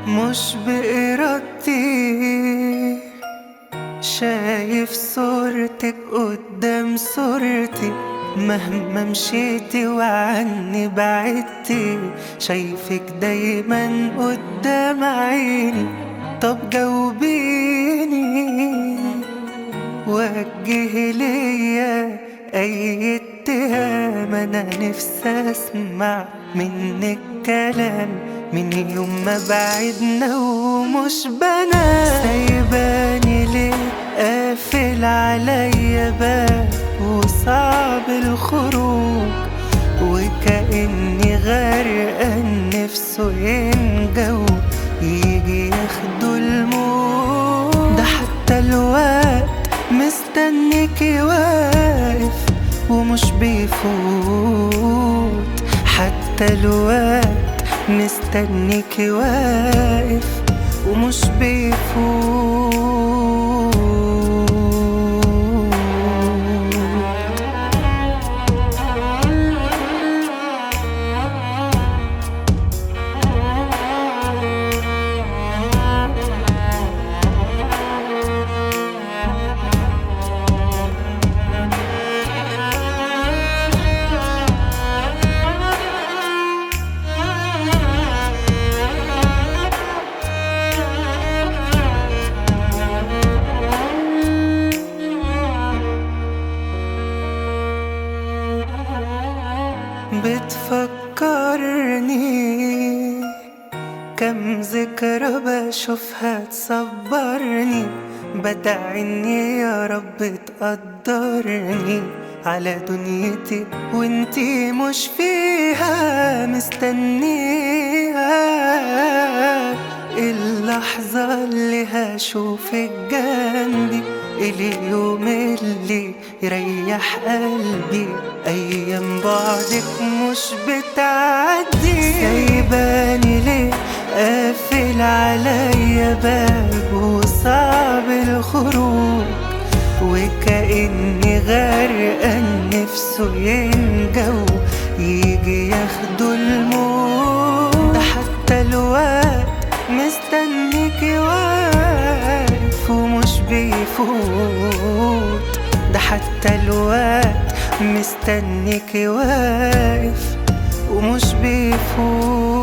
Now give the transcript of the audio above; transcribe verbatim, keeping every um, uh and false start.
مش بإرادتي، شايف صورتك قدام صورتي، مهما مشيتي وعني بعدتي، شايفك دايما قدام عيني. طب جاوبيني، وجهي ليا اي اتهام، انا نفسي اسمع منك كلام. من يوم ما بعدنا ومش بنام، سايباني ليه قافل عليا باب وصعب الخروج، وكأني غرقان نفسه ينجو يجي ياخدوا الموج. ده حتى الوقت مستنيكي واقف ومش بيفوت، حتى الوقت مستنيكي واقف ومش بيفوت. بتفكرني كم ذكرى بشوفها تصبرني، بدعي اني يا رب تقدرني على دنيتي وانتي مش فيها. مستنيها اللحظة اللي هشوفك جنبي، اليوم اللي يريح قلبي. أيام بعدك مش بتعدي، سايباني ليه قافل عليا باب وصعب الخروج، وكأني غرقان نفسه ينجو يجي ياخدوا الموج. ده حتى الوقت مستنيكي واقف ومش بيفوت، ده حتى الوقت مستنيكي واقف ومش بيفوت.